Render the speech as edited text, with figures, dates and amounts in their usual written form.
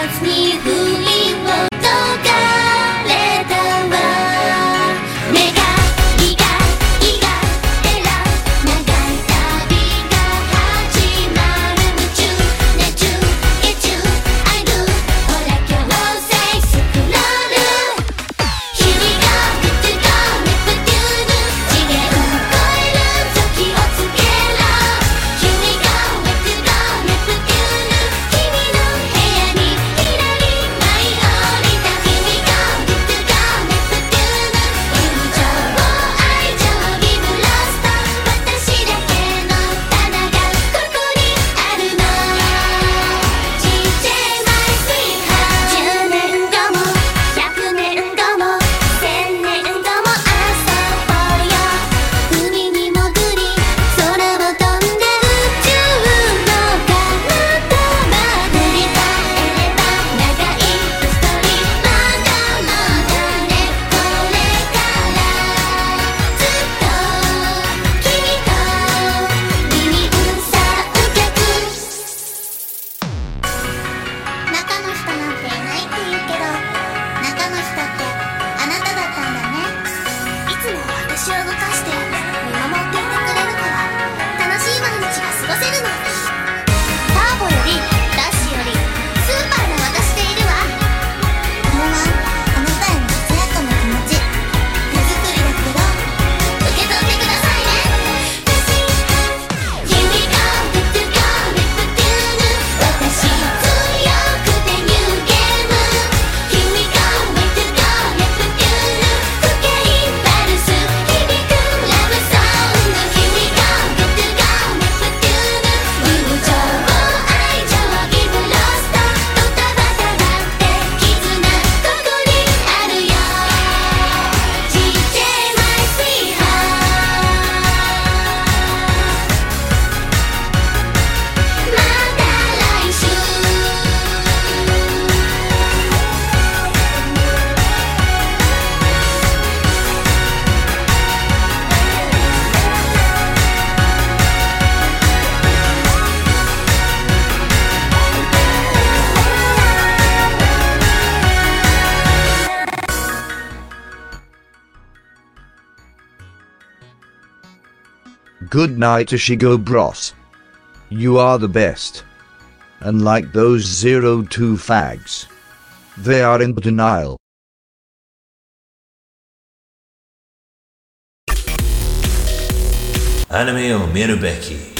ずに振りほどかれたわ。願いがいがえら長い旅が始まる。夢中熱中月中アイドゥほら強制スクロール Here we go to go ネプテューヌ次元超える時をつけろ Here we go to go ネプテューヌ君の部屋にひらり舞い降りた Here we go to go ネプテューヌ友情愛情ギブロスト私だけの棚がここにあるの DJ My Sweetheart 10年後も100年後も1000年後も遊ぼうよ海に潜り空を飛んで宇宙の彼方まで振り返れば長いストーリーまだまだねこれからずっと君と二人三脚中の人なんていないって言うけど中の人ってあなただったんだね。いつも私を動かして見守っていてくれるから楽しい毎日が過ごせるの。ターボよりダッシュよりスーパーな私でいるわ。これはあなたへのささやかな気持ち手作りだけど受け取ってくださいね。Here we go to go ネプテューヌ私強くてニューゲーム Here we go to go ネプテューヌ深いパルス響くラブソング Here we go to go ネプテューヌ友情愛情ギブロストドタバタだって絆ここにあるよ DJ My Sweetheart また来週 Good night, Ishigo Bros. You are the best. Unlike those 02 fags. They are in denial. アニメを見るべき